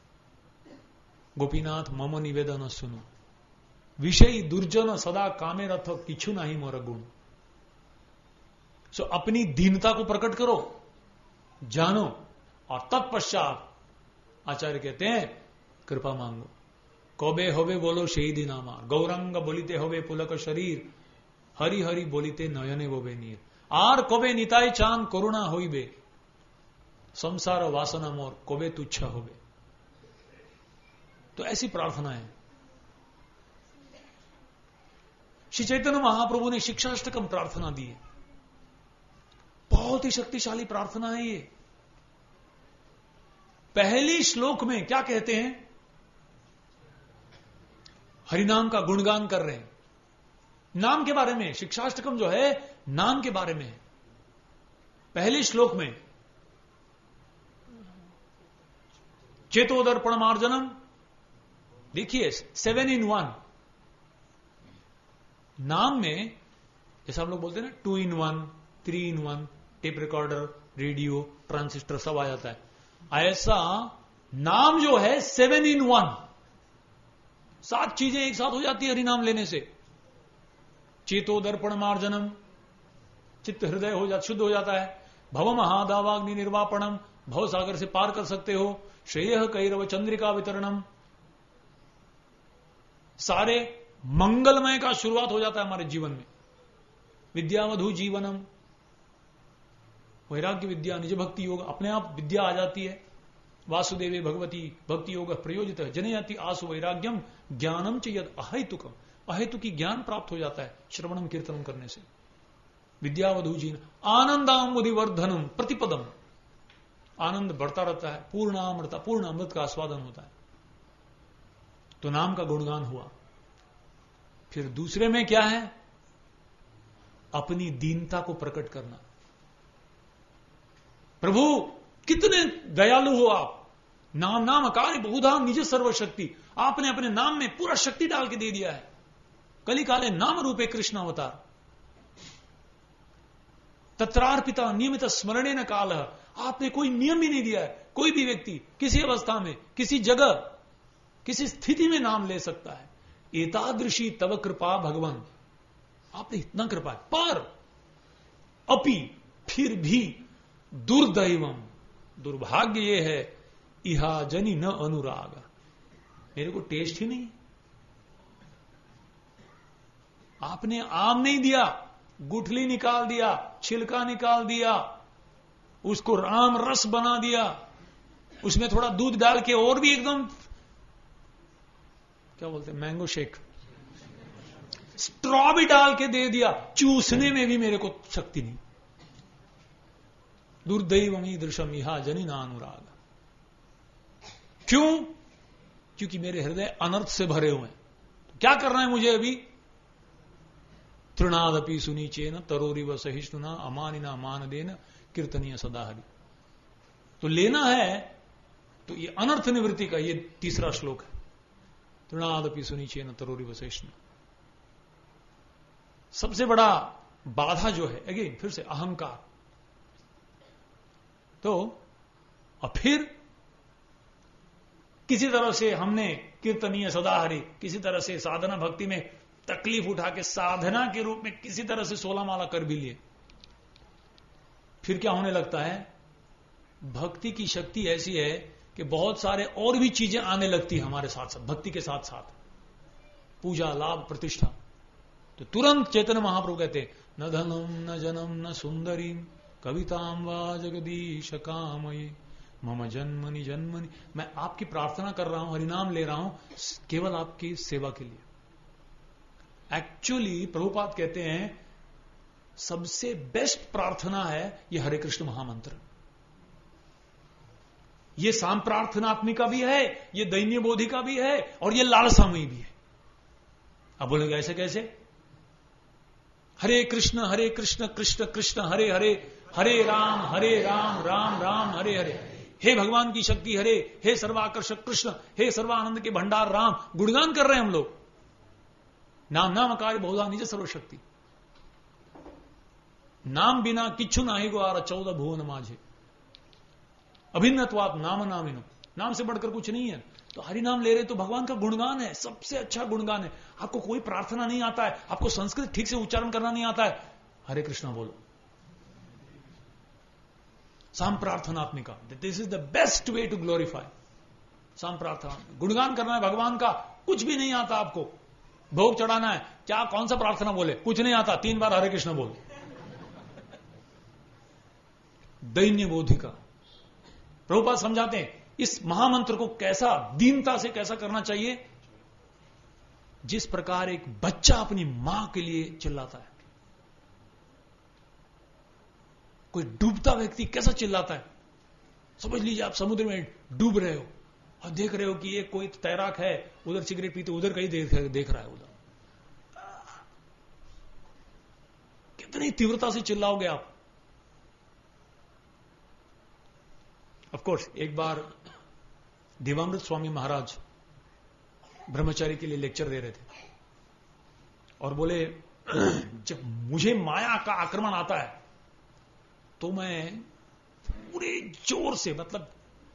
A: गोपीनाथ मम निवेदन सुनो, विषय दुर्जन सदा कामे रथ किछु नहीं मोर गुण। सो अपनी दीनता को प्रकट करो, जानो, और तत्पश्चात आचार्य कहते हैं कृपा मांगो। कबे होवे बोलो সেই দিন আমার, गौरंग बोलिते होवे पुलक शरीर, हरि हरि बोलिते नयने बोबे नीर। आर कबे निताय चांद करुणा होइबे, संसार वासना मोर कबे तुच्छ होबे। तो ऐसी प्रार्थना है। श्री चैतन्य महाप्रभु ने शिक्षाष्टकम प्रार्थना दी है, बहुत ही शक्तिशाली प्रार्थना है ये। पहली श्लोक में क्या कहते हैं? हरिनाम का गुणगान कर रहे हैं, नाम के बारे में। शिक्षाष्टकम जो है नाम के बारे में है। पहले श्लोक में चेतोदर्पण मार्जनम, देखिए सेवन इन वन। नाम में जैसा हम लोग बोलते हैं ना, two in one, three in one, tape recorder, radio, transistor सब आ जाता है। ऐसा नाम जो है सेवन इन वन, सात चीजें एक साथ हो जाती है हरिनाम लेने से। चेतो दर्पण मार्जनम, चित्त हृदय हो जाता, शुद्ध हो जाता है। भव महादावाग्नि निर्वापणम, भव सागर से पार कर सकते हो। श्रेय कैरव चंद्रिका वितरणम, सारे मंगलमय का शुरुआत हो जाता है हमारे जीवन में। विद्यावधु जीवनम, वैराग्य विद्या, निज भक्ति योग, अपने आप विद्या आ जाती है। वासुदेवे भगवती भक्ति योग प्रयोजित है, जनयाति आसु वैराग्यम ज्ञानम च यद अहेतुकम, अहेतुकी ज्ञान प्राप्त हो जाता है श्रवणम कीर्तनम करने से। विद्यावधु जीन आनंदामुदिवर्धनम प्रतिपदम, आनंद बढ़ता रहता है, पूर्ण अमृता पूर्ण अमृत का आस्वादन होता है। तो नाम का गुणगान हुआ। फिर दूसरे में क्या है? अपनी दीनता को प्रकट करना। प्रभु कितने दयालु हो आप, नाम नाम कार्य बहुधाम निज सर्वशक्ति, आपने अपने नाम में पूरा शक्ति डाल के दे दिया है। कली काले नाम रूपे कृष्ण अवतार, तत्रार्पिता नियमित स्मरणे न काल, आपने कोई नियम ही नहीं दिया है। कोई भी व्यक्ति किसी अवस्था में, किसी जगह, किसी स्थिति में नाम ले सकता है। एतादृशी तव कृपा भगवान, आपने इतना कृपा है। पर अपि, फिर भी दुर्दैवम, दुर्भाग्य ये है, इहा जनी न अनुराग, मेरे को टेस्ट ही नहीं। आपने आम नहीं दिया, गुठली निकाल दिया, छिलका निकाल दिया, उसको राम रस बना दिया, उसमें थोड़ा दूध डाल के और भी एकदम क्या बोलते हैं, मैंगो शेक, स्ट्रॉ भी डाल के दे दिया, चूसने में भी मेरे को शक्ति नहीं। दुर्दैवमी दृशम इहा जनी न अनुराग। क्यों? क्योंकि मेरे हृदय अनर्थ से भरे हुए हैं। तो क्या करना है मुझे अभी? तृणादपि सुनीचेन तरोरिव सहिष्णुना अमानिना मान देन कीर्तनीय सदा हरि। तो लेना है तो ये अनर्थ निवृत्ति का ये तीसरा श्लोक है। तृणादपि सुनीचेन तरोरिव सहिष्णु। सबसे बड़ा बाधा जो है, अगेन फिर से अहंकार। तो और फिर किसी तरह से हमने कीर्तनीय सदाहरि, किसी तरह से साधना भक्ति में तकलीफ उठा के साधना के रूप में किसी तरह से सोलह माला कर भी लिए। फिर क्या होने लगता है? भक्ति की शक्ति ऐसी है कि बहुत सारे और भी चीजें आने लगती है हमारे साथ साथ, भक्ति के साथ साथ, पूजा, लाभ, प्रतिष्ठा। तो तुरंत चैतन्य महाप्रभु कहते न धनम न जनम न सुंदरी कविताम वा जगदीश कामये मम जन्मनि जन्मनि। मैं आपकी प्रार्थना कर रहा हूं, हरिनाम ले रहा हूं केवल आपकी सेवा के लिए। एक्चुअली प्रभुपाद कहते हैं सबसे बेस्ट प्रार्थना है ये हरे कृष्ण महामंत्र। ये साम प्रार्थनात्मिका भी है, ये दैन्य बोधि का भी है, और ये लालसामयी भी है। अब बोलेंगे ऐसे कैसे? हरे कृष्ण हरे कृष्ण कृष्ण कृष्ण हरे हरे, हरे राम हरे राम राम राम हरे हरे। हे भगवान की शक्ति हरे, हे सर्वाकर्षक कृष्ण, हे सर्वानंद के भंडार राम। गुणगान कर रहे हैं हम लोग। नाम नाम कार्य बहुधा निज सर्वशक्ति। नाम बिना किच्छु नाही ग्वार चौदह भुवन माझे। अभिन्नत्वात् नाम नामिनो। नाम से बढ़कर कुछ नहीं है। तो हरि नाम ले रहे तो भगवान का गुणगान है, सबसे अच्छा गुणगान है। आपको कोई प्रार्थना नहीं आता है, आपको संस्कृत ठीक से उच्चारण करना नहीं आता है, हरे कृष्णा बोलो। साम प्रार्थनात्मिका, this is the best way to glorify. साम प्रार्थना, गुणगान करना है भगवान का। कुछ भी नहीं आता आपको, भोग चढ़ाना है, क्या कौन सा प्रार्थना बोले, कुछ नहीं आता, तीन बार हरे कृष्ण बोल। दैन्य बोधिका। प्रभुपाद समझाते हैं इस महामंत्र को कैसा दीनता से कैसा करना चाहिए, जिस प्रकार एक बच्चा अपनी मां के लिए चिल्लाता है। कोई डूबता व्यक्ति कैसा चिल्लाता है, समझ लीजिए आप समुद्र में डूब रहे हो और देख रहे हो कि ये कोई तैराक है, उधर सिगरेट पीते उधर कहीं देख, देख रहा है, उधर कितनी तीव्रता से चिल्लाओगे आप। ऑफ कोर्स एक बार देवामृत स्वामी महाराज ब्रह्मचारी के लिए लेक्चर दे रहे थे और बोले जब मुझे माया का आक्रमण आता है तो मैं पूरे जोर से, मतलब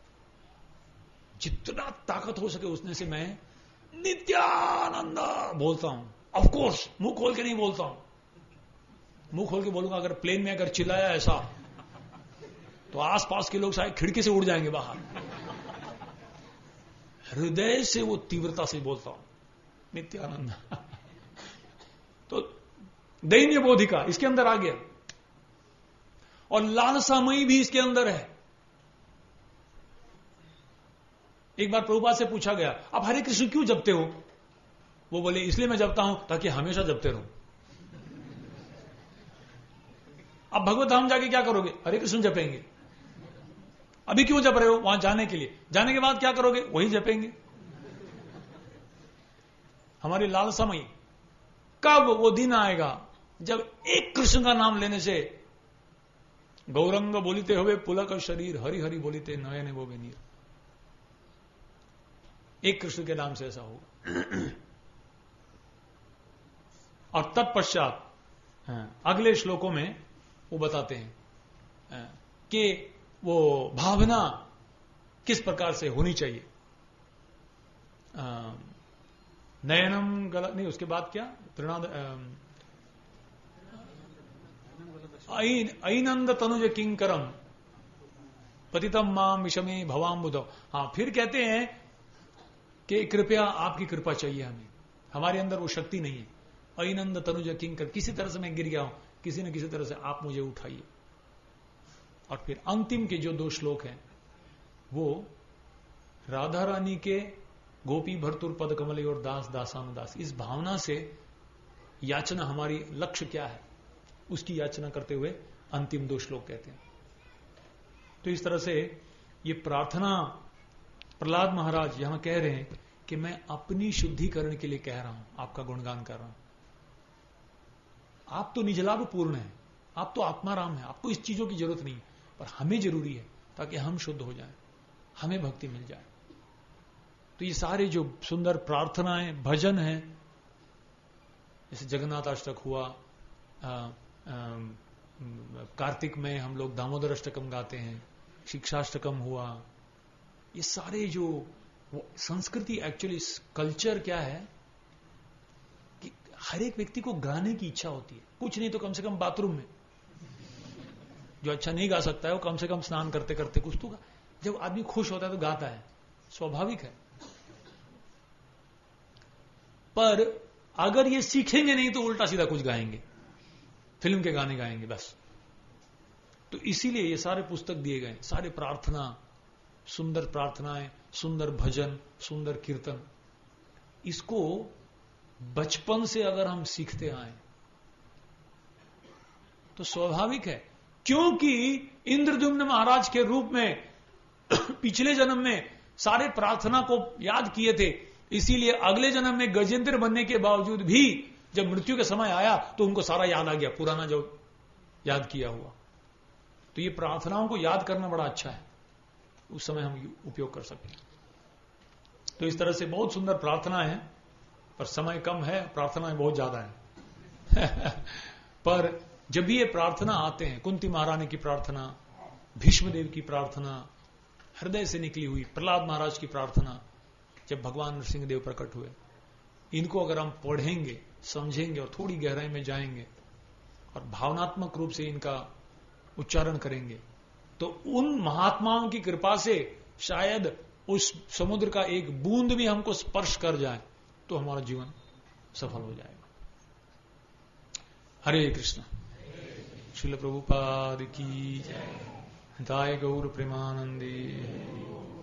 A: जितना ताकत हो सके उसने से मैं नित्यानंद बोलता हूं। ऑफ कोर्स मुंह खोल के नहीं बोलता हूं। मुंह खोल के बोलूंगा अगर प्लेन में अगर चिल्लाया ऐसा तो आसपास के लोग शायद खिड़की से उड़ जाएंगे बाहर। हृदय से वो तीव्रता से बोलता हूं नित्यानंद। तो दैन्य बोधिका इसके अंदर आ गया और लालसामयी भी इसके अंदर है। एक बार प्रभुपाद से पूछा गया आप हरे कृष्ण क्यों जपते हो? वो बोले इसलिए मैं जपता हूं ताकि हमेशा जपते रहूं। अब भगवत धाम जाके क्या करोगे? हरे कृष्ण जपेंगे। अभी क्यों जप रहे हो? वहां जाने के लिए। जाने के बाद क्या करोगे? वही जपेंगे। हमारी लालसामयी। कब वो दिन आएगा जब एक कृष्ण का नाम लेने से गौरंग बोलिते हुए पुलक शरीर, हरि हरि बोलिते नयने वो नीर। एक कृष्ण के नाम से ऐसा होगा। और तत्पश्चात अगले श्लोकों में वो बताते हैं कि वो भावना किस प्रकार से होनी चाहिए। नयनम गलत नहीं, उसके बाद क्या त्रिनाद ऐनंद तनुज किंकरम पतितम मां विषमे भवाम्बुद। हाँ, फिर कहते हैं कि कृपया आपकी कृपा चाहिए हमें, हमारे अंदर वो शक्ति नहीं है। ऐनंद तनुज किंकर, किसी तरह से मैं गिर गया हूं, किसी न किसी तरह से आप मुझे उठाइए। और फिर अंतिम के जो दो श्लोक हैं वो राधा रानी के गोपी भर्तुर पद कमल और दास दासानुदास, इस भावना से याचना, हमारी लक्ष्य क्या है उसकी याचना करते हुए अंतिम दो श्लोक कहते हैं। तो इस तरह से ये प्रार्थना प्रहलाद महाराज यहां कह रहे हैं कि मैं अपनी शुद्धिकरण के लिए कह रहा हूं, आपका गुणगान कर रहा हूं। आप तो निजलाभ पूर्ण है, आप तो आत्माराम है, आपको इस चीजों की जरूरत नहीं है, पर हमें जरूरी है ताकि हम शुद्ध हो जाएं, हमें भक्ति मिल जाए। तो ये सारे जो सुंदर प्रार्थनाएं, भजन हैं, जैसे जगन्नाथ अष्टक हुआ, कार्तिक में हम लोग दामोदर अष्टकम गाते हैं, शिक्षाष्टकम हुआ, ये सारे जो संस्कृति, एक्चुअली कल्चर क्या है कि हर एक व्यक्ति को गाने की इच्छा होती है, कुछ नहीं तो कम से कम बाथरूम में। जो अच्छा नहीं गा सकता है वो कम से कम स्नान करते करते कुछ तो गा। जब आदमी खुश होता है तो गाता है, स्वाभाविक है। पर अगर ये सीखेंगे नहीं तो उल्टा सीधा कुछ गाएंगे, फिल्म के गाने गाएंगे बस। तो इसीलिए ये सारे पुस्तक दिए गए, सारे प्रार्थना, सुंदर प्रार्थनाएं, सुंदर भजन, सुंदर कीर्तन। इसको बचपन से अगर हम सीखते आए तो स्वाभाविक है, क्योंकि इंद्रद्युम्न महाराज के रूप में पिछले जन्म में सारे प्रार्थना को याद किए थे, इसीलिए अगले जन्म में गजेंद्र बनने के बावजूद भी जब मृत्यु का समय आया तो उनको सारा याद आ गया, पुराना जो याद किया हुआ। तो ये प्रार्थनाओं को याद करना बड़ा अच्छा है, उस समय हम उपयोग कर सकें। तो इस तरह से बहुत सुंदर प्रार्थना है, पर समय कम है, प्रार्थनाएं बहुत ज्यादा है। पर जब भी ये प्रार्थना आते हैं, कुंती महारानी की प्रार्थना, भीष्मदेव की प्रार्थना, हृदय से निकली हुई प्रहलाद महाराज की प्रार्थना, जब भगवान नरसिंह देव प्रकट हुए, इनको अगर हम पढ़ेंगे, समझेंगे और थोड़ी गहराई में जाएंगे और भावनात्मक रूप से इनका उच्चारण करेंगे, तो उन महात्माओं की कृपा से शायद उस समुद्र का एक बूंद भी हमको स्पर्श कर जाए तो हमारा जीवन सफल हो जाएगा। हरे कृष्ण। श्रील प्रभुपाद की जय। दाय गौर प्रेमानंदी।